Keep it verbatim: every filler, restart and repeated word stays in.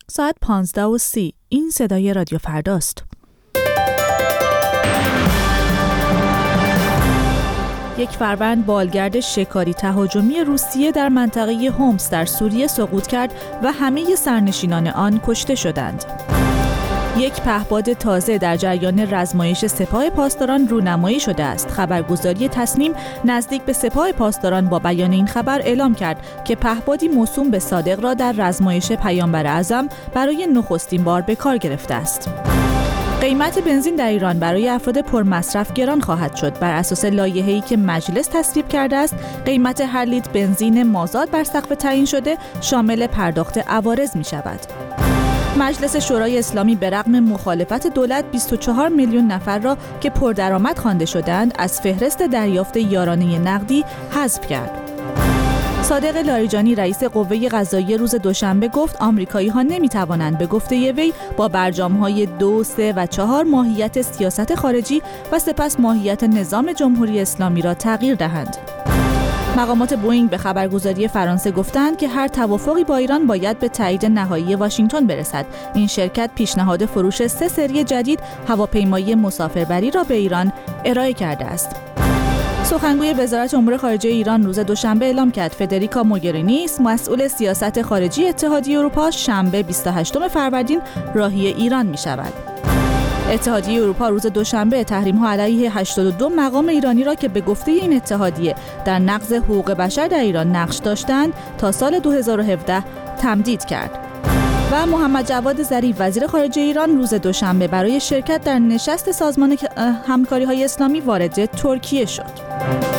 ساعت پانزده و سی. این صدای رادیو فرداست. یک فروند بالگرد شکاری تهاجمی روسیه در منطقه هومس در سوریه سقوط کرد و همه سرنشینان آن کشته شدند. یک پهپاد تازه در جریان رزمایش سپاه پاسداران رونمایی شده است. خبرگزاری تصنیم نزدیک به سپاه پاسداران با بیان این خبر اعلام کرد که پهپادی موسوم به صادق را در رزمایش پیامبر اعظم برای نخستین بار به کار گرفته است. قیمت بنزین در ایران برای افراد پرمصرف گران خواهد شد. بر اساس لایحه‌ای که مجلس تصویب کرده است، قیمت هر لیتر بنزین مازاد بر سقف تعیین شده شامل پرداخت عوارض می شود. مجلس شورای اسلامی به رغم مخالفت دولت بیست و چهار میلیون نفر را که پردرآمد خوانده شدند از فهرست دریافت یارانه نقدی حذف کرد. صادق لاریجانی رئیس قوه قضاییه روز دوشنبه گفت آمریکایی‌ها نمی‌توانند به گفته وی با برجام‌های دو، سه و چهار ماهیت سیاست خارجی و سپس ماهیت نظام جمهوری اسلامی را تغییر دهند. مقامات بوئینگ به خبرگزاری فرانسه گفتند که هر توافقی با ایران باید به تایید نهایی واشنگتن برسد. این شرکت پیشنهاد فروش سه سری جدید هواپیمایی مسافربری را به ایران ارائه کرده است. سخنگوی وزارت امور خارجه ایران روز دوشنبه اعلام کرد فدریکا موگرینی مسئول سیاست خارجی اتحادیه اروپا شنبه بیست و هشتم فروردین راهی ایران می شود. اتحادیه اروپا روز دوشنبه تحریم‌ها علیه هشتاد و دو مقام ایرانی را که به گفته این اتحادیه در نقض حقوق بشر در ایران نقش داشتند تا سال دو هزار و هفده تمدید کرد. و محمد جواد ظریف وزیر خارجه ایران روز دوشنبه برای شرکت در نشست سازمان همکاری‌های اسلامی وارد ترکیه شد.